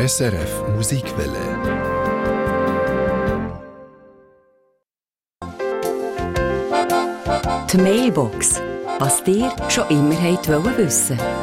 SRF Musikwelle. Die Mailbox. Was ihr schon immer wissen wollt.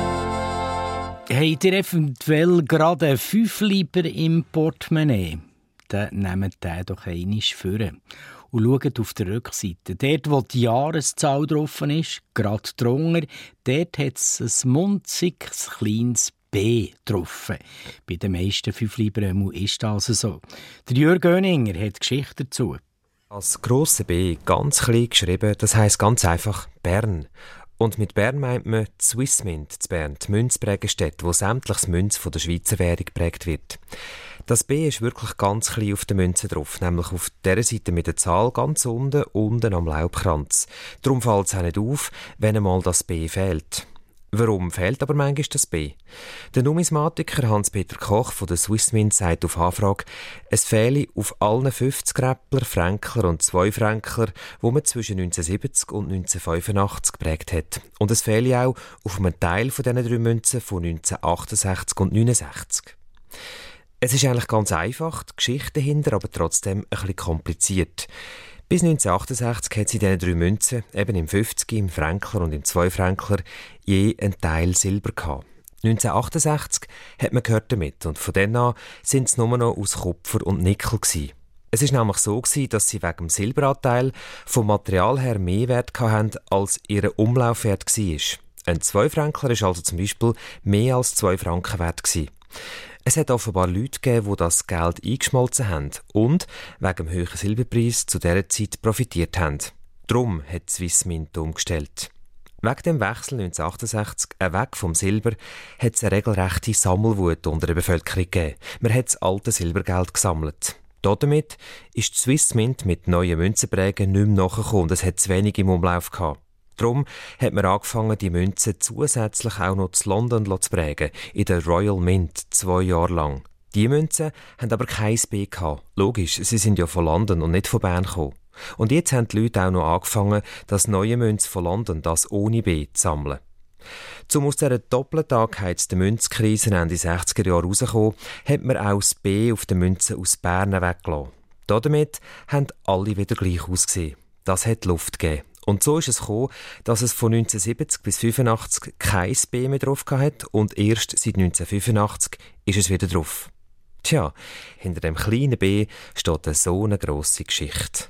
Habt ihr eventuell gerade einen 5-Lieber im Portemonnaie? Dann nehmt den doch einmal vor. Und schaut auf der Rückseite. Dort, wo die Jahreszahl drauf ist, gerade drunter, dort hat es ein munziges, kleines B drauf. Bei den meisten 5-Lieber ist das so. Der Jürg Göninger hat Geschichte dazu. Als grosse B, ganz klein geschrieben, das heisst ganz einfach Bern. Und mit Bern meint man die Swissmint zu Bern, die Münzprägestätte, wo sämtliches Münz von der Schweizer Währung geprägt wird. Das B ist wirklich ganz klein auf der Münze drauf, nämlich auf der Seite mit der Zahl ganz unten am Laubkranz. Darum fällt es auch nicht auf, wenn einmal das B fehlt. Warum fehlt aber manchmal das B? Der Numismatiker Hans-Peter Koch von der Swissmint sagt auf Anfrage, es fehle auf allen 50-Räppler, Fränkler und 2-Fränkler, die man zwischen 1970 und 1985 geprägt hat. Und es fehle auch auf einem Teil von diesen 3 Münzen von 1968 und 1969. Es ist eigentlich ganz einfach, die Geschichte dahinter, aber trotzdem ein bisschen kompliziert. Bis 1968 hat sie in diesen 3 Münzen, eben im 50, im Fränkler und im 2-Fränkler, je einen Teil Silber gehabt. 1968 hat man gehört damit und von dann an sind es nur noch aus Kupfer und Nickel gewesen. Es ist nämlich so gewesen, dass sie wegen dem Silberanteil vom Material her mehr Wert hatten, als ihr Umlaufwert war. Ein 2-Fränkler ist also zum Beispiel mehr als 2 Franken wert gewesen. Es hat offenbar Leute gegeben, die das Geld eingeschmolzen haben und wegen dem hohen Silberpreis zu dieser Zeit profitiert haben. Darum hat die Swissmint umgestellt. Wegen dem Wechsel 1968 weg vom Silber hat es eine regelrechte Sammelwut unter der Bevölkerung gegeben. Man hat das alte Silbergeld gesammelt. Damit ist die Swissmint mit neuen Münzenprägen nicht mehr nachgekommen und es hat zu wenig im Umlauf gehabt. Darum hat man angefangen, die Münzen zusätzlich auch noch zu London zu prägen, in der Royal Mint, 2 Jahre lang. Die Münzen haben aber kein B gehabt. Logisch, sie sind ja von London und nicht von Bern gekommen. Und jetzt haben die Leute auch noch angefangen, das neue Münz von London, das ohne B, zu sammeln. Um aus dieser doppelten angeheizten Münzkrise Ende 60er Jahre rauszukommen, hat man auch das B auf den Münzen aus Bern weggelassen. Damit haben alle wieder gleich ausgesehen. Das hat Luft gegeben. Und so ist es gekommen, dass es von 1970 bis 1985 kein B mehr drauf hatte und erst seit 1985 ist es wieder drauf. Tja, hinter dem kleinen B steht so eine grosse Geschichte.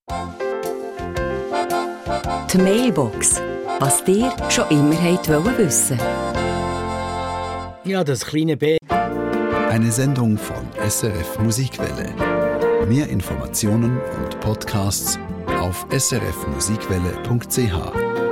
Die Mailbox. Was ihr schon immer wissen wollt. Ja, das kleine B. Eine Sendung von SRF Musikwelle. Mehr Informationen und Podcasts auf srfmusikwelle.ch.